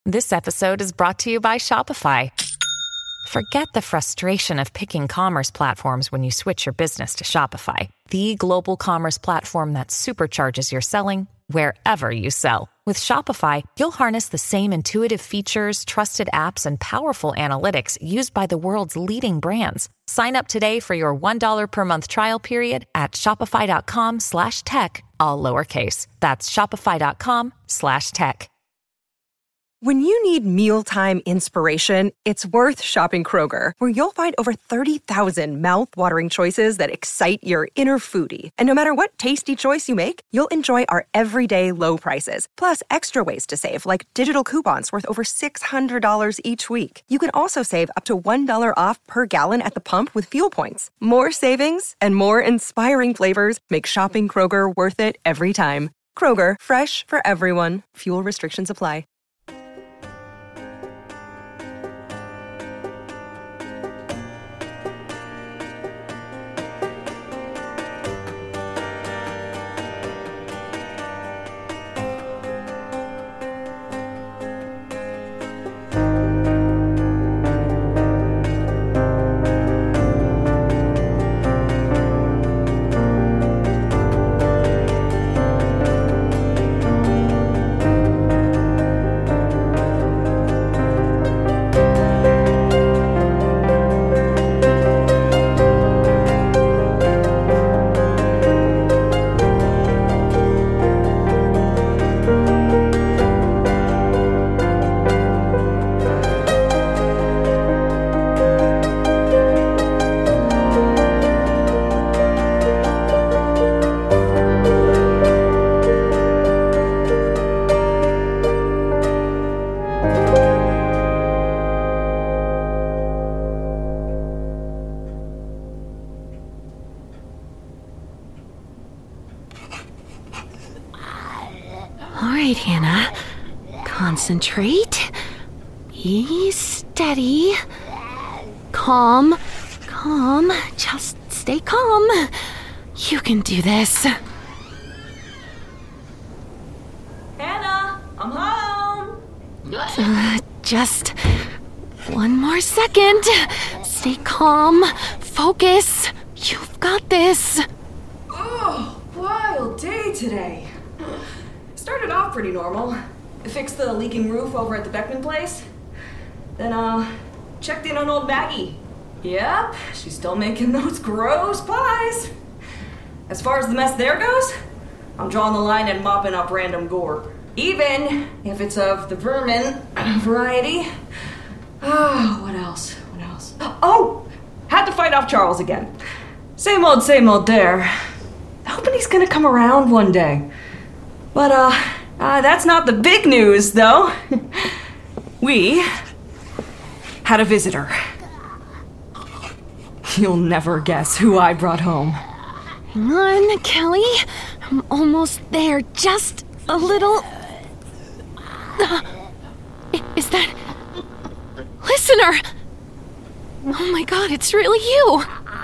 This episode is brought to you by Shopify. Forget the frustration of picking commerce platforms when you switch your business to Shopify, the global commerce platform that supercharges your selling wherever you sell. With Shopify, you'll harness the same intuitive features, trusted apps, and powerful analytics used by the world's leading brands. Sign up today for your $1 per month trial period at shopify.com/tech, all lowercase. That's shopify.com/tech. When you need mealtime inspiration, it's worth shopping Kroger, where you'll find over 30,000 mouth-watering choices that excite your inner foodie. And no matter what tasty choice you make, you'll enjoy our everyday low prices, plus extra ways to save, like digital coupons worth over $600 each week. You can also save up to $1 off per gallon at the pump with fuel points. More savings and more inspiring flavors make shopping Kroger worth it every time. Kroger, fresh for everyone. Fuel restrictions apply. All right, Hannah. Concentrate. Be steady. Calm. Just stay calm. You can do this. Hannah, I'm home. Just one more second. Stay calm. Focus. You've got this. Oh, wild day today. Started off pretty normal. Fixed the leaking roof over at the Beckman place. Then, checked in on old Maggie. Yep, she's still making those gross pies. As far as the mess there goes, I'm drawing the line at mopping up random gore. Even if it's of the vermin variety. Oh, what else? Oh! Had to fight off Charles again. Same old there. Hoping he's gonna come around one day. But, that's not the big news, though. We had a visitor. You'll never guess who I brought home. Hang on, Kelly. I'm almost there. Just a little... Is that... Listener! Oh my god, it's really you!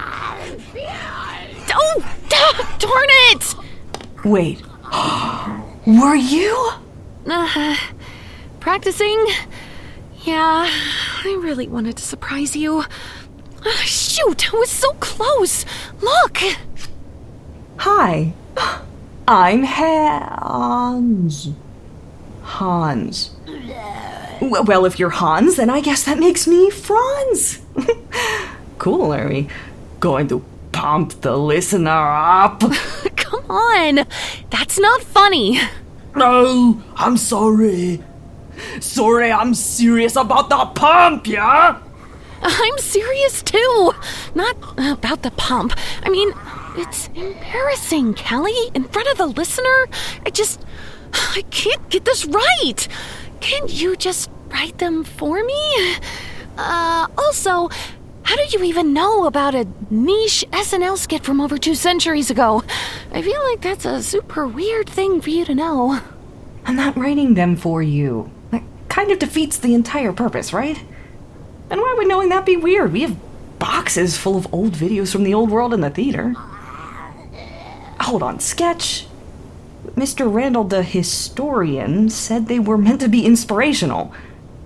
Oh, darn it! Wait. Were you? Practicing? Yeah, I really wanted to surprise you. Shoot, I was so close. Look! Hi. I'm Hans. Hans. Well, if you're Hans, then I guess that makes me Franz. Cool, are we going to pump the listener up? Come on, that's not funny. No, I'm sorry. I'm serious about the pump, yeah? I'm serious too. Not about the pump. I mean, it's embarrassing, Kelly, in front of the listener. I can't get this right. Can't you just write them for me? Also, how did you even know about a niche SNL skit from over 2 centuries ago? I feel like that's a super weird thing for you to know. I'm not writing them for you. That kind of defeats the entire purpose, right? And why would knowing that be weird? We have boxes full of old videos from the old world in the theater. Hold on, sketch. Mr. Randall, the historian, said they were meant to be inspirational.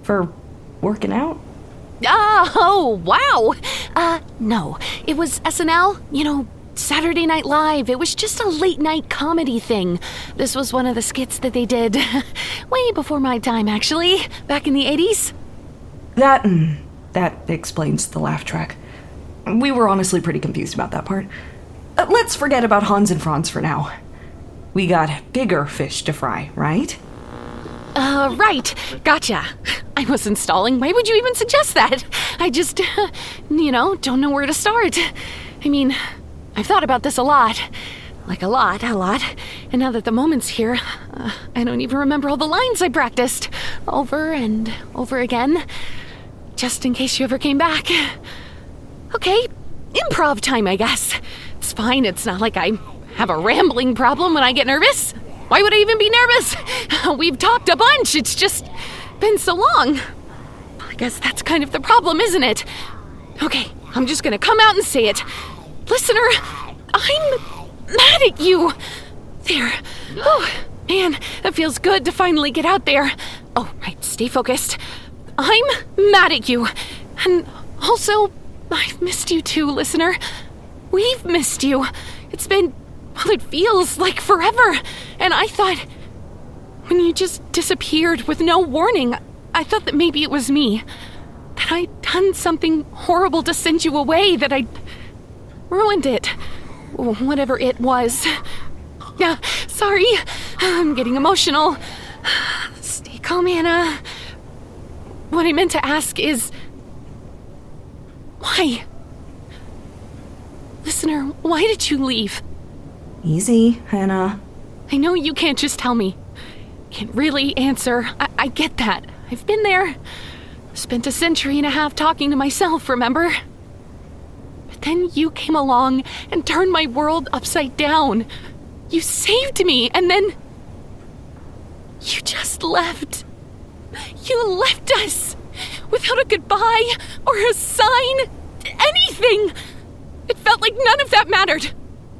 For working out? Oh, wow. No. It was SNL, Saturday Night Live. It was just a late-night comedy thing. This was one of the skits that they did way before my time, actually, back in the 80s. That explains the laugh track. We were honestly pretty confused about that part. Let's forget about Hans and Franz for now. We got bigger fish to fry, right? Right. Gotcha. I wasn't stalling. Why would you even suggest that? I just, don't know where to start. I mean, I've thought about this a lot. Like a lot. And now that the moment's here, I don't even remember all the lines I practiced over and over again. Just in case you ever came back. Okay, improv time, I guess. It's fine. It's not like I have a rambling problem when I get nervous. Why would I even be nervous? We've talked a bunch. It's just been so long. I guess that's kind of the problem, isn't it? Okay, I'm just gonna come out and say it. Listener, I'm mad at you. There. Oh, man, that feels good to finally get out there. Oh, right, stay focused. I'm mad at you. And also, I've missed you too, listener. We've missed you. It's been, well, it feels like forever. And I thought, when you just disappeared with no warning, I thought that maybe it was me. That I'd done something horrible to send you away, that I'd ruined it. Whatever it was. Yeah, sorry. I'm getting emotional. Stay calm, Anna. What I meant to ask is, why? Listener, why did you leave? Easy, Hannah. I know you can't just tell me. Can't really answer. I get that. I've been there. Spent a century and a half talking to myself, remember? But then you came along and turned my world upside down. You saved me, and then you just left. You left us without a goodbye or a sign, anything. It felt like none of that mattered.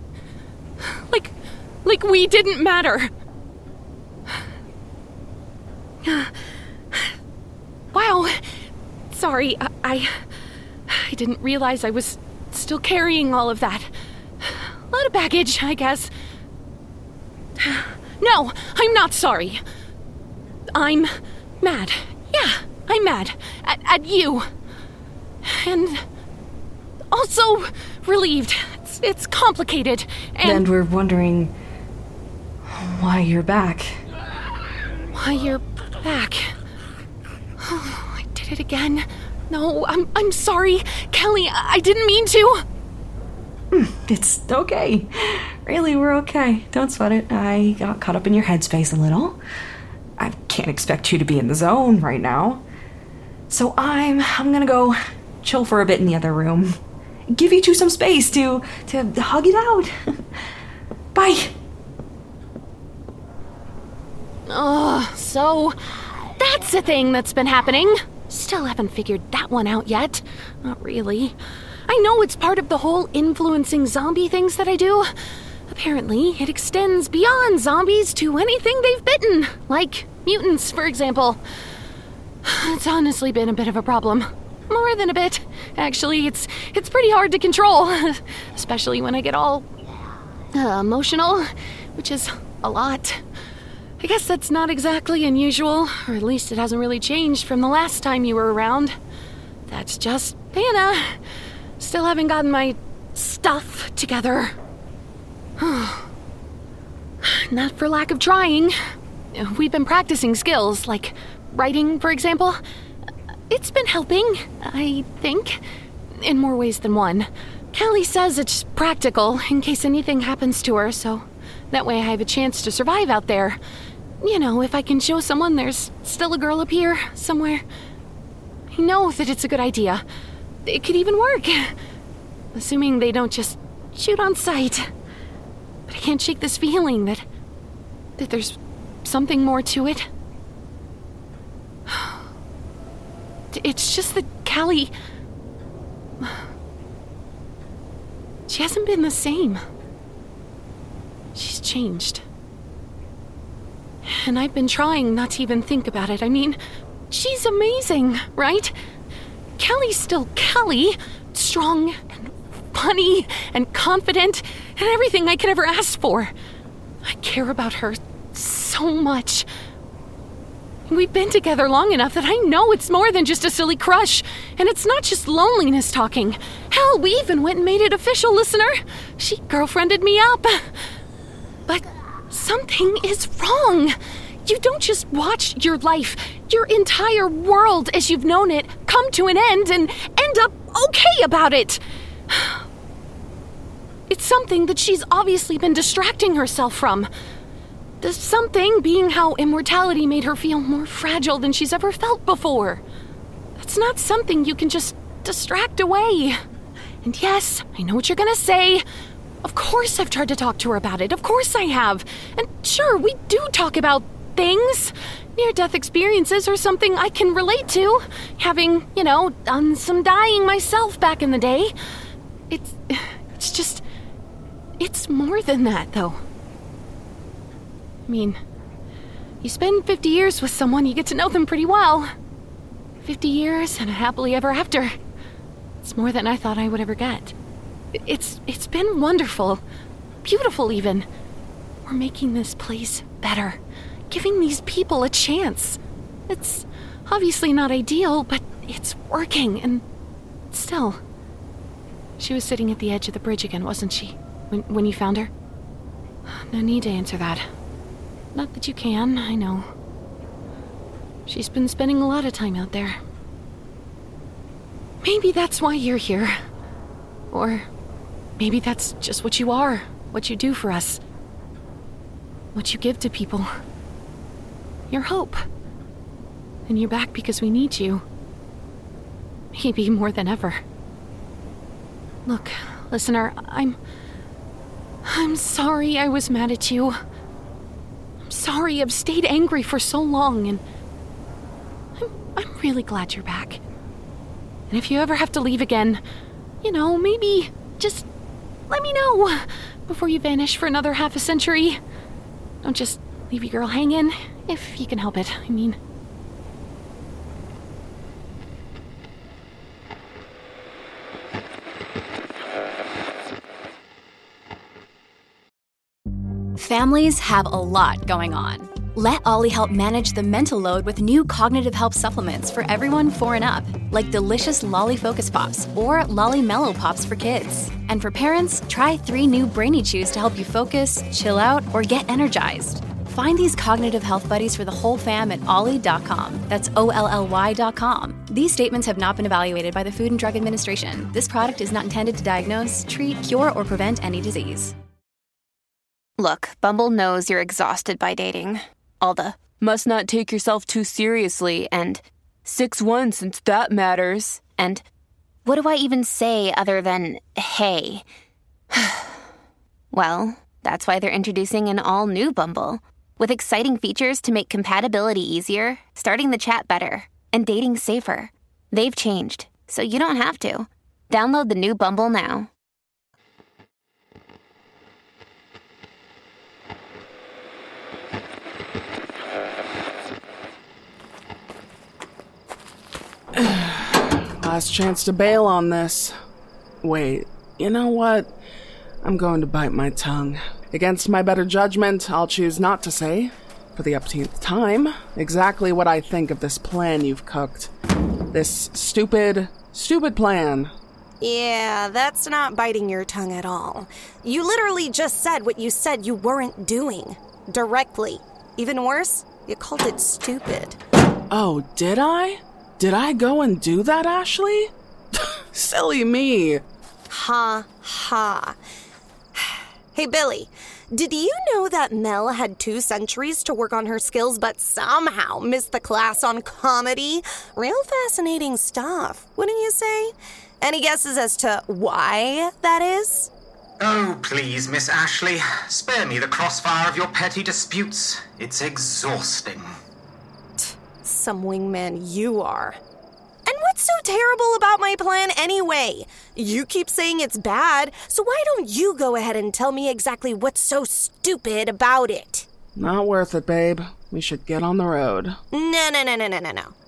Like we didn't matter. Wow. Sorry, I didn't realize I was still carrying all of that. A lot of baggage, I guess. No, I'm not sorry. I'm mad. Yeah, I'm mad. At you. And also relieved. It's complicated, And we're wondering why you're back. Why you're back. Oh, I did it again. No, I'm sorry. Kelly, I didn't mean to. It's okay. Really, we're okay. Don't sweat it. I got caught up in your headspace a little. I can't expect you to be in the zone right now. So I'm gonna go chill for a bit in the other room. Give you two some space to hug it out. Bye. Oh, so that's a thing that's been happening. Still haven't figured that one out yet. Not really. I know it's part of the whole influencing zombie things that I do. Apparently, it extends beyond zombies to anything they've bitten, like mutants, for example. It's honestly been a bit of a problem. More than a bit. Actually, it's pretty hard to control, especially when I get all emotional, which is a lot. I guess that's not exactly unusual, or at least it hasn't really changed from the last time you were around. That's just Hannah. Still haven't gotten my stuff together. Not for lack of trying. We've been practicing skills, like writing, for example. It's been helping, I think, in more ways than one. Callie says it's practical in case anything happens to her, so that way I have a chance to survive out there. You know, if I can show someone there's still a girl up here somewhere. I know that it's a good idea. It could even work. Assuming they don't just shoot on sight. But I can't shake this feeling that there's something more to it. It's just that Callie... She hasn't been the same. She's changed. And I've been trying not to even think about it. I mean, she's amazing, right? Kelly's still Kelly, strong and funny and confident and everything I could ever ask for. I care about her so much. We've been together long enough that I know it's more than just a silly crush. And it's not just loneliness talking. Hell, we even went and made it official, listener. She girlfriended me up. But something is wrong. You don't just watch your life, your entire world as you've known it, come to an end and end up okay about it. It's something that she's obviously been distracting herself from. The something being how immortality made her feel more fragile than she's ever felt before. That's not something you can just distract away. And yes, I know what you're gonna say. Of course I've tried to talk to her about it. Of course I have. And sure, we do talk about things. Near-death experiences are something I can relate to. Having, done some dying myself back in the day. It's more than that, though. I mean, you spend 50 years with someone, you get to know them pretty well. 50 years and a happily ever after. It's more than I thought I would ever get. It's been wonderful. Beautiful, even. We're making this place better. Giving these people a chance. It's obviously not ideal, but it's working, and still. She was sitting at the edge of the bridge again, wasn't she? When you found her? No need to answer that. Not that you can, I know. She's been spending a lot of time out there. Maybe that's why you're here. Or maybe that's just what you are, what you do for us. What you give to people. Your hope. And you're back because we need you. Maybe more than ever. Look, listener, I'm sorry I was mad at you. I'm sorry I've stayed angry for so long, and I'm really glad you're back. And if you ever have to leave again, maybe just let me know before you vanish for another half a century. Don't just leave your girl hanging, if you can help it, I mean. Families have a lot going on. Let Ollie help manage the mental load with new cognitive help supplements for everyone 4 and up, like delicious Lolly Focus Pops or Lolly Mellow Pops for kids. And for parents, try 3 new Brainy Chews to help you focus, chill out, or get energized. Find these cognitive health buddies for the whole fam at ollie.com. That's OLLY.com. These statements have not been evaluated by the Food and Drug Administration. This product is not intended to diagnose, treat, cure, or prevent any disease. Look, Bumble knows you're exhausted by dating. All the, must not take yourself too seriously, and 6'1" since that matters, and what do I even say other than, hey? Well, that's why they're introducing an all-new Bumble, with exciting features to make compatibility easier, starting the chat better, and dating safer. They've changed, so you don't have to. Download the new Bumble now. Last chance to bail on this. Wait, you know what? I'm going to bite my tongue. Against my better judgment, I'll choose not to say, for the upteenth time, exactly what I think of this plan you've cooked. This stupid plan. Yeah, that's not biting your tongue at all. You literally just said what you said you weren't doing. Directly. Even worse, you called it stupid. Oh, did I? Did I go and do that, Ashley? Silly me. Ha, ha. Hey, Billy, did you know that Mel had 2 centuries to work on her skills but somehow missed the class on comedy? Real fascinating stuff, wouldn't you say? Any guesses as to why that is? Oh, please, Miss Ashley, spare me the crossfire of your petty disputes. It's exhausting. Some wingman you are. And what's so terrible about my plan anyway? You keep saying it's bad, so why don't you go ahead and tell me exactly what's so stupid about it? Not worth it, babe. We should get on the road. No.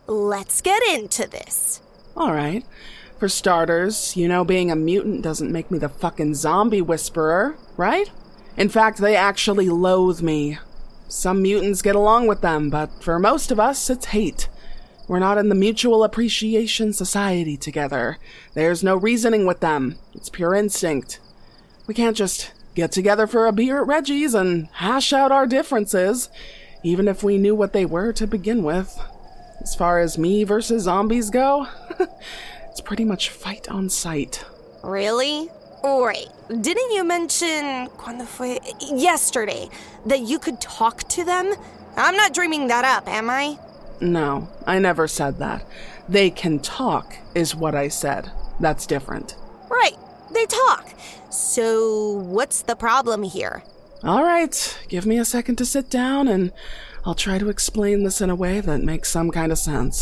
let's get into this. All right. For starters, being a mutant doesn't make me the fucking zombie whisperer, right? In fact, they actually loathe me. Some mutants get along with them, but for most of us, it's hate. We're not in the mutual appreciation society together. There's no reasoning with them. It's pure instinct. We can't just get together for a beer at Reggie's and hash out our differences, even if we knew what they were to begin with. As far as me versus zombies go, it's pretty much fight on sight. Really? Wait, didn't you mention yesterday that you could talk to them? I'm not dreaming that up, am I? No, I never said that. They can talk, is what I said. That's different. Right, they talk. So what's the problem here? All right, give me a second to sit down and I'll try to explain this in a way that makes some kind of sense.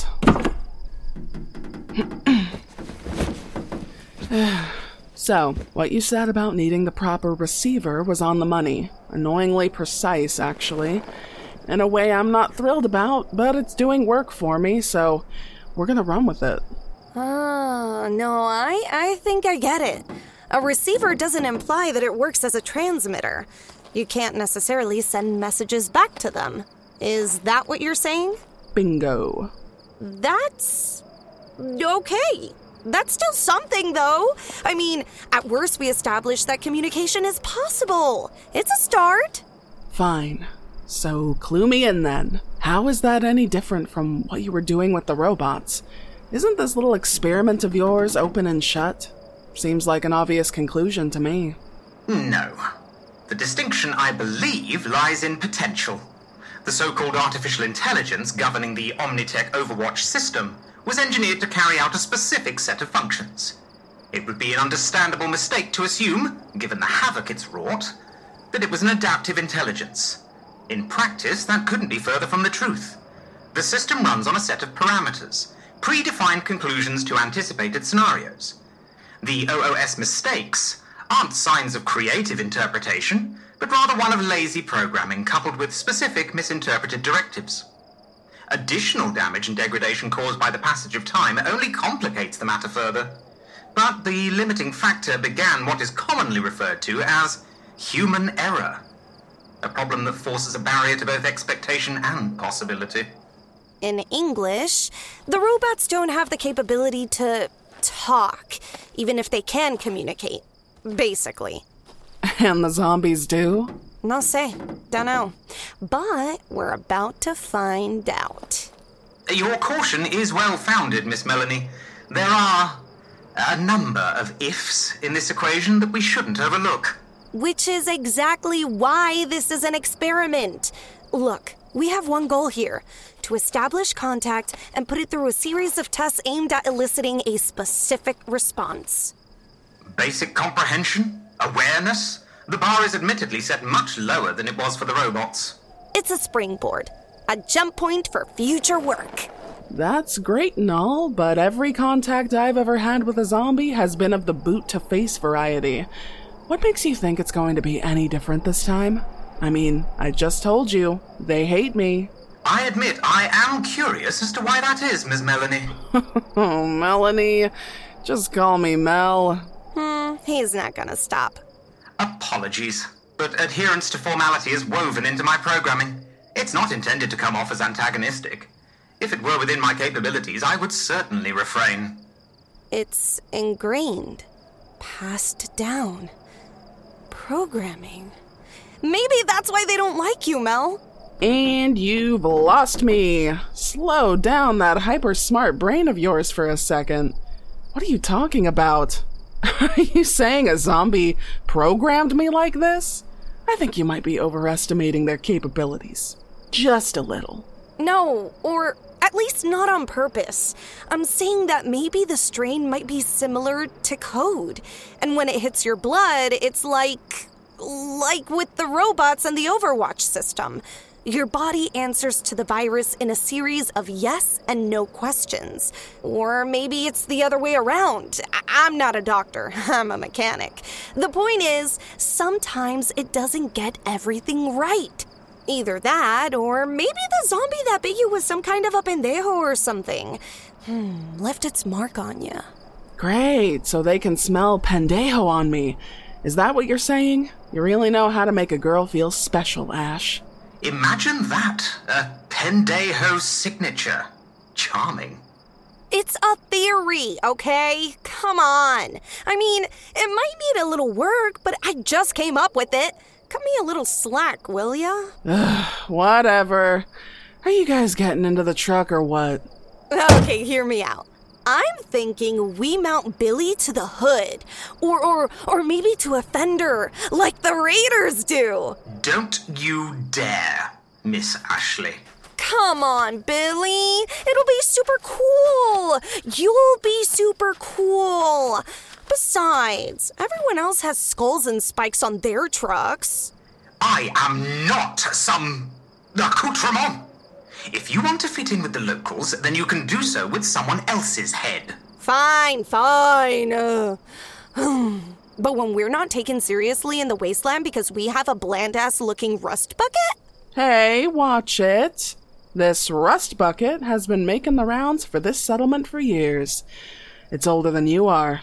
So, what you said about needing the proper receiver was on the money. Annoyingly precise, actually. In a way I'm not thrilled about, but it's doing work for me, so we're gonna run with it. Oh, no, I think I get it. A receiver doesn't imply that it works as a transmitter. You can't necessarily send messages back to them. Is that what you're saying? Bingo. That's okay. That's still something, though. I mean, at worst, we established that communication is possible. It's a start. Fine. So, clue me in then. How is that any different from what you were doing with the robots? Isn't this little experiment of yours open and shut? Seems like an obvious conclusion to me. No. The distinction, I believe, lies in potential. The so-called artificial intelligence governing the Omnitech Overwatch system was engineered to carry out a specific set of functions. It would be an understandable mistake to assume, given the havoc it's wrought, that it was an adaptive intelligence. In practice, that couldn't be further from the truth. The system runs on a set of parameters, predefined conclusions to anticipated scenarios. The OOS mistakes aren't signs of creative interpretation, but rather one of lazy programming coupled with specific misinterpreted directives. Additional damage and degradation caused by the passage of time only complicates the matter further. But the limiting factor began what is commonly referred to as human error, a problem that forces a barrier to both expectation and possibility. In English, the robots don't have the capability to talk, even if they can communicate, basically. And the zombies do? No sé, dunno. But we're about to find out. Your caution is well-founded, Miss Melanie. There are a number of ifs in this equation that we shouldn't overlook. Which is exactly why this is an experiment. Look, we have one goal here: to establish contact and put it through a series of tests aimed at eliciting a specific response. Basic comprehension? Awareness? The bar is admittedly set much lower than it was for the robots. It's a springboard, a jump point for future work. That's great and all, but every contact I've ever had with a zombie has been of the boot-to-face variety. What makes you think it's going to be any different this time? I mean, I just told you, they hate me. I admit I am curious as to why that is, Miss Melanie. Oh, Melanie. Just call me Mel. He's not gonna stop. Apologies, but adherence to formality is woven into my programming. It's not intended to come off as antagonistic. If it were within my capabilities, I would certainly refrain. It's ingrained, passed down, programming. Maybe that's why they don't like you, Mel. And you've lost me. Slow down that hyper-smart brain of yours for a second. What are you talking about? Are you saying a zombie programmed me like this? I think you might be overestimating their capabilities. Just a little. No, or at least not on purpose. I'm saying that maybe the strain might be similar to code. And when it hits your blood, it's like with the robots and the Overwatch system. Your body answers to the virus in a series of yes and no questions. Or maybe it's the other way around. I'm not a doctor. I'm a mechanic. The point is, sometimes it doesn't get everything right. Either that, or maybe the zombie that bit you was some kind of a pendejo or something. Left its mark on you. Great, so they can smell pendejo on me. Is that what you're saying? You really know how to make a girl feel special, Ash. Imagine that. A pendejo signature. Charming. It's a theory, okay? Come on. I mean, it might need a little work, but I just came up with it. Cut me a little slack, will ya? Whatever. Are you guys getting into the truck or what? Okay, hear me out. I'm thinking we mount Billy to the hood, or maybe to a fender, like the Raiders do. Don't you dare, Miss Ashley. Come on, Billy. It'll be super cool. You'll be super cool. Besides, everyone else has skulls and spikes on their trucks. I am not some accoutrement. If you want to fit in with the locals, then you can do so with someone else's head. Fine. But when we're not taken seriously in the wasteland because we have a bland-ass looking rust bucket? Hey, watch it. This rust bucket has been making the rounds for this settlement for years. It's older than you are.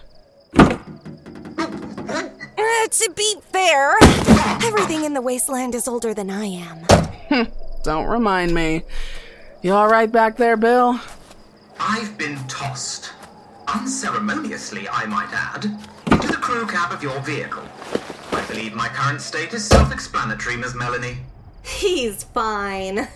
To be fair, everything in the wasteland is older than I am. Don't remind me. You all right back there, Bill? I've been tossed, unceremoniously I might add, into the crew cab of your vehicle. I believe my current state is self-explanatory, Miss Melanie. He's fine.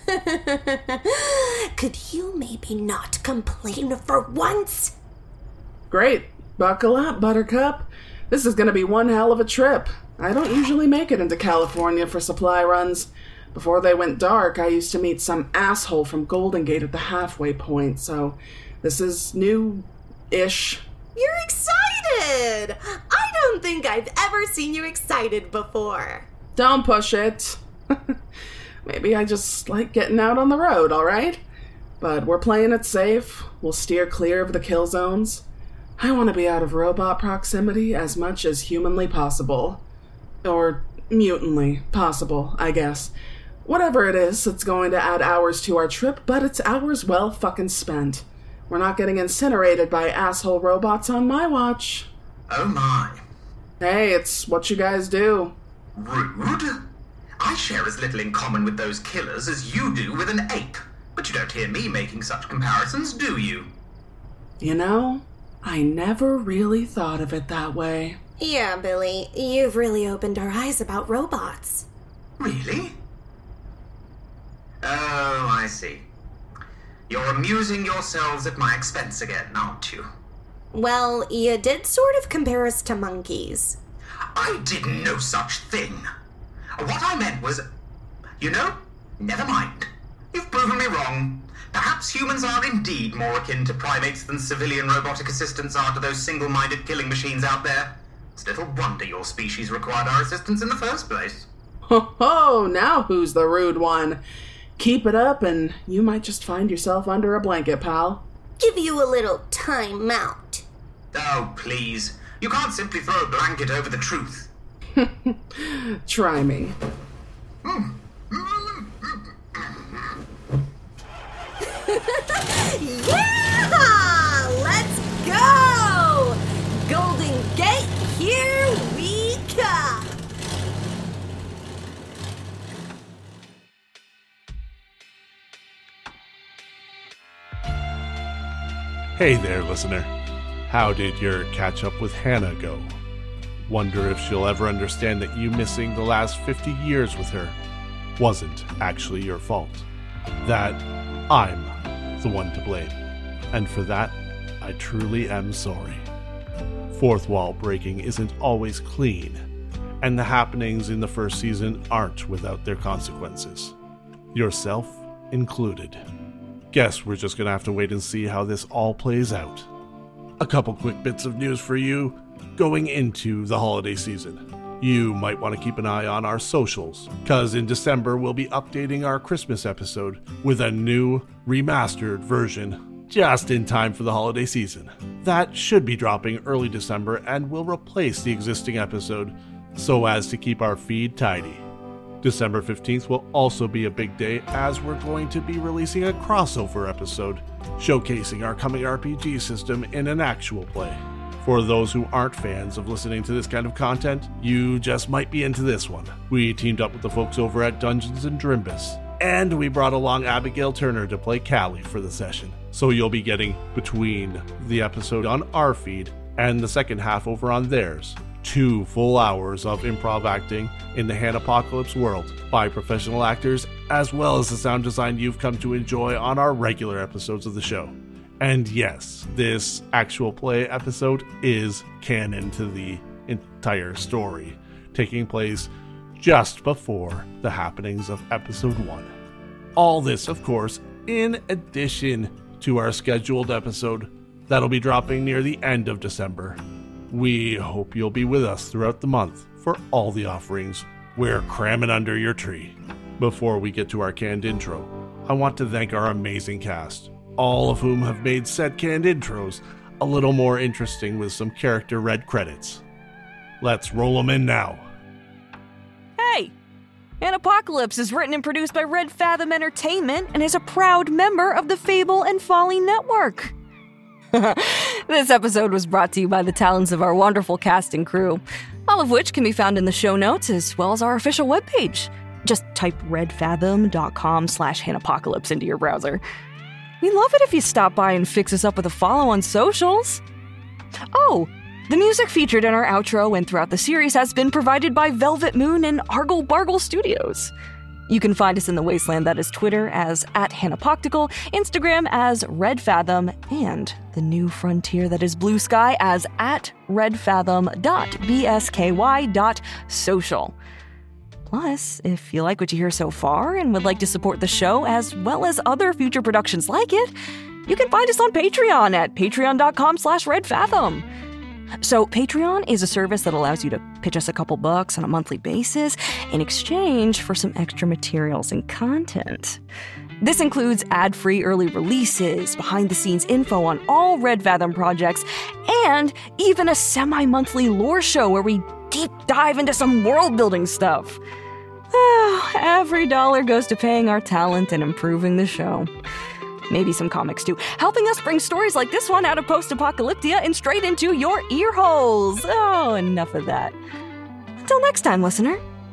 Could you maybe not complain for once? Great. Buckle up, Buttercup. This is gonna be one hell of a trip. I don't usually make it into California for supply runs. Before they went dark, I used to meet some asshole from Golden Gate at the halfway point, so this is new-ish. You're excited! I don't think I've ever seen you excited before. Don't push it. Maybe I just like getting out on the road, all right? But we're playing it safe. We'll steer clear of the kill zones. I want to be out of robot proximity as much as humanly possible. Or mutantly possible, I guess. Whatever it is, it's going to add hours to our trip, but it's hours well fucking spent. We're not getting incinerated by asshole robots on my watch. Oh my. Hey, it's what you guys do. Rude? I share as little in common with those killers as you do with an ape. But you don't hear me making such comparisons, do you? You know, I never really thought of it that way. Yeah, Billy, you've really opened our eyes about robots. Really? Oh, I see. You're amusing yourselves at my expense again, aren't you? Well, you did sort of compare us to monkeys. I did no such thing. What I meant was... You know, never mind. You've proven me wrong. Perhaps humans are indeed more akin to primates than civilian robotic assistants are to those single-minded killing machines out there. It's little wonder your species required our assistance in the first place. Ho ho, now who's the rude one? Keep it up and you might just find yourself under a blanket, pal. Give you a little time out. Oh, please. You can't simply throw a blanket over the truth. Try me. Yeah! Let's go! Golden Gate, here we come! Hey there, listener. How did your catch up with Hannah go? Wonder if she'll ever understand that you missing the last 50 years with her wasn't actually your fault. That I'm the one to blame. And for that, I truly am sorry. Fourth wall breaking isn't always clean, and the happenings in the first season aren't without their consequences. Yourself included. Guess we're just gonna have to wait and see how this all plays out. A couple quick bits of news for you going into the holiday season. You might want to keep an eye on our socials, cause in December we'll be updating our Christmas episode with a new, remastered version just in time for the holiday season. That should be dropping early December and will replace the existing episode so as to keep our feed tidy. December 15th will also be a big day, as we're going to be releasing a crossover episode showcasing our coming RPG system in an actual play. For those who aren't fans of listening to this kind of content, you just might be into this one. We teamed up with the folks over at Dungeons & Drimbus, and we brought along Abigail Turner to play Callie for the session. So you'll be getting, between the episode on our feed and the second half over on theirs, 2 full hours of improv acting in the Hanapocalypse world by professional actors, as well as the sound design you've come to enjoy on our regular episodes of the show. And yes, this actual play episode is canon to the entire story, taking place just before the happenings of episode 1. All this, of course, in addition to our scheduled episode that'll be dropping near the end of December. We hope you'll be with us throughout the month for all the offerings we're cramming under your tree. Before we get to our canned intro, I want to thank our amazing cast, all of whom have made said canned intros a little more interesting with some character red credits. Let's roll them in now. Hey! Hanapocalypse is written and produced by Red Fathom Entertainment and is a proud member of the Fable and Folly Network. This episode was brought to you by the talents of our wonderful cast and crew, all of which can be found in the show notes as well as our official webpage. Just type redfathom.com/Hanapocalypse into your browser. We'd love it if you stop by and fix us up with a follow on socials. Oh, the music featured in our outro and throughout the series has been provided by Velvet Moon and Argle Bargle Studios. You can find us in the wasteland that is Twitter as @Hanapoctical, Instagram as RedFathom, and the new frontier that is Blue Sky as @redfathom.bsky.social. Plus, if you like what you hear so far and would like to support the show as well as other future productions like it, you can find us on Patreon at patreon.com/redfathom. So Patreon is a service that allows you to pitch us a couple bucks on a monthly basis in exchange for some extra materials and content. This includes ad-free early releases, behind-the-scenes info on all Red Fathom projects, and even a semi-monthly lore show where we deep dive into some world-building stuff. Every dollar goes to paying our talent and improving the show. Maybe some comics too, helping us bring stories like this one out of post-apocalyptia and straight into your ear holes. Oh, enough of that. Until next time, listener.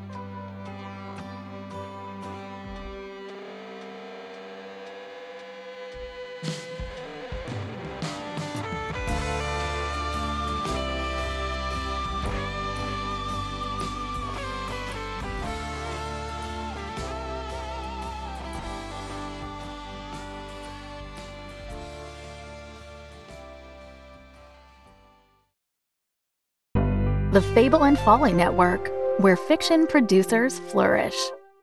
The Fable and Folly Network, where fiction producers flourish.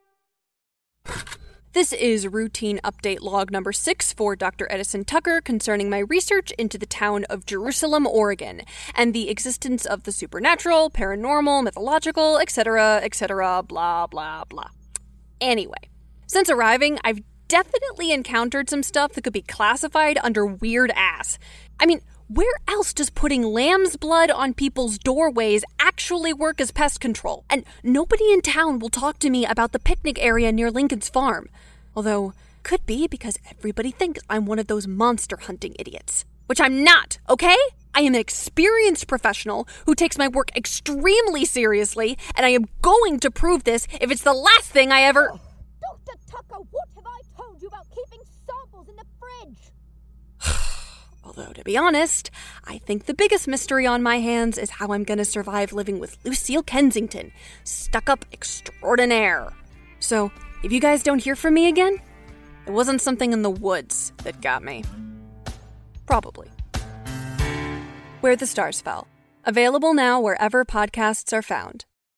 This is routine update log number 6 for Dr. Edison Tucker concerning my research into the town of Jerusalem, Oregon, and the existence of the supernatural, paranormal, mythological, etc., blah, blah, blah. Anyway, since arriving, I've definitely encountered some stuff that could be classified under weird ass. I mean, where else does putting lamb's blood on people's doorways actually work as pest control? And nobody in town will talk to me about the picnic area near Lincoln's farm. Although, could be because everybody thinks I'm one of those monster hunting idiots. Which I'm not, okay? I am an experienced professional who takes my work extremely seriously, and I am going to prove this if it's the last thing I ever... Dr. Tucker, what have I told you about keeping samples in the fridge? Although, to be honest, I think the biggest mystery on my hands is how I'm gonna survive living with Lucille Kensington, stuck-up extraordinaire. So, if you guys don't hear from me again, it wasn't something in the woods that got me. Probably. Where the Stars Fell. Available now wherever podcasts are found.